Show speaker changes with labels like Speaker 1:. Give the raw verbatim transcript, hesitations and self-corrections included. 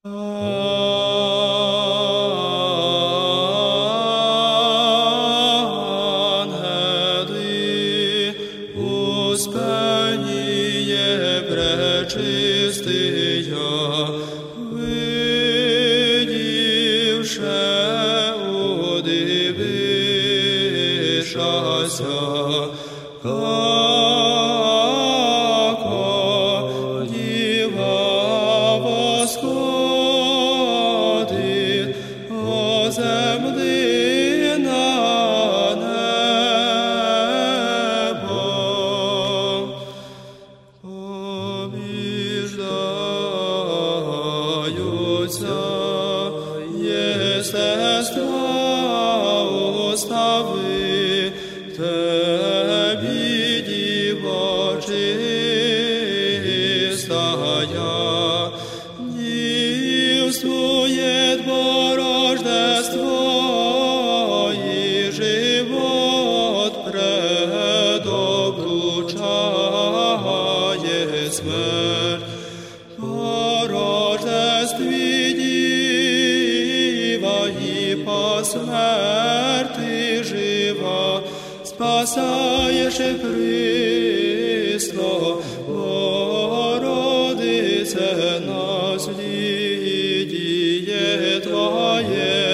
Speaker 1: Ангели, Успение пречистия, видівши, удивишася, како діва восходить о землі на небо. Побіждаються єстества устави, Тебі, Діво чистая, дівствує Бо рождество, і живот предобручає смерть. По рождестві діва і по смерти жива, спасаєш Христо, Богородице, наслідіє Твоє.